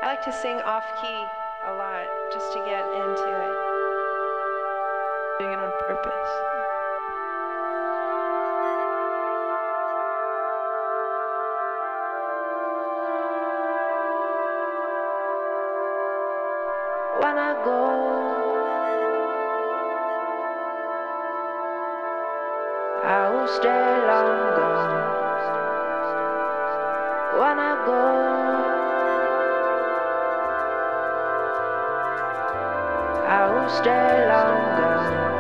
I like to sing off key a lot just to get into it. Doing it on purpose. When I go, I will stay longer. When I go, I will stay longer.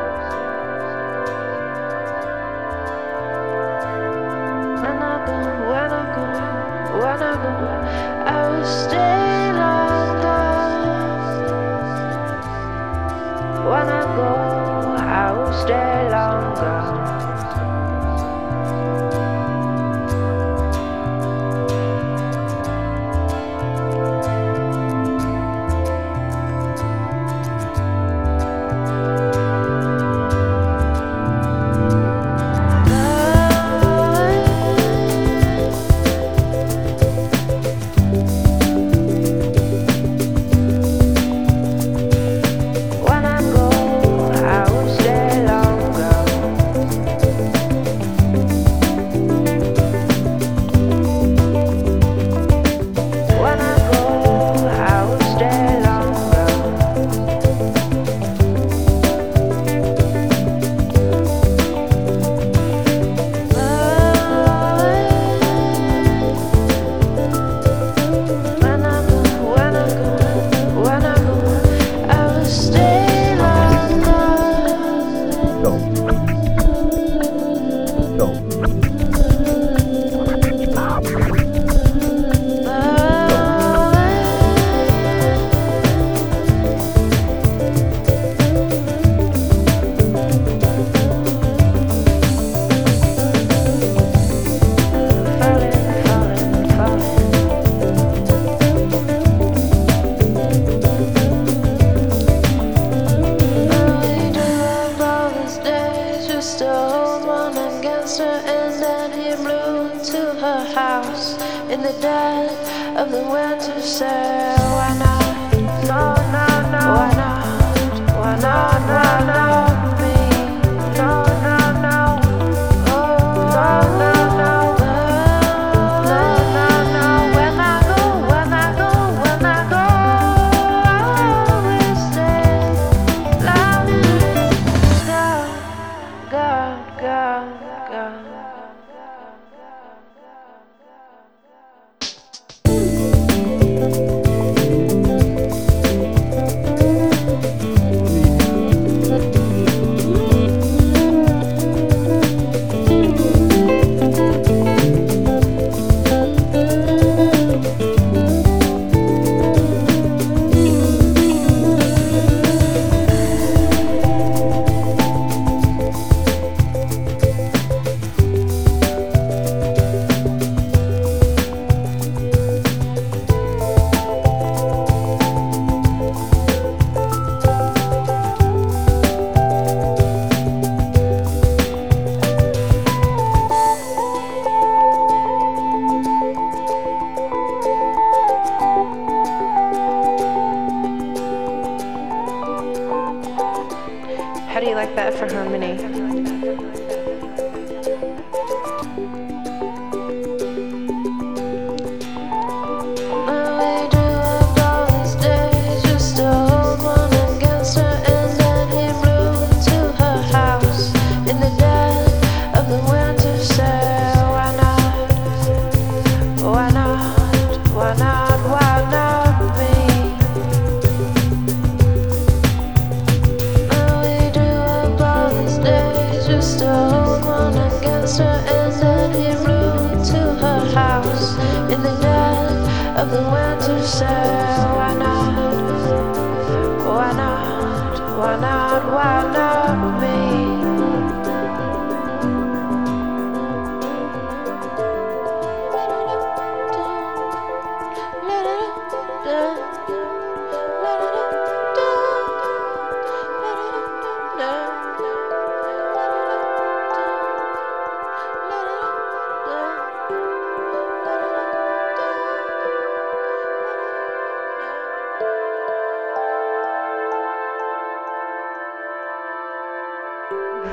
When I go, when I go, when I go, I will stay longer. When I go, I will stay longer. In the dead of the winter, say why not? No, no, no. Why not? Why not? Why not me? No, no, no. Oh, no, no, no. No, no, no. When I go, when I go, when I go, I always stay loud. Go, go, go, go. How do you like that for harmony? Of the winter, say why not? Why not? Why not? Why not me?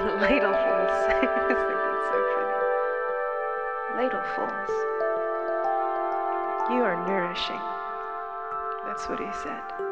Ladlefuls. I just think that's so funny. Ladlefuls. You are nourishing. That's what he said.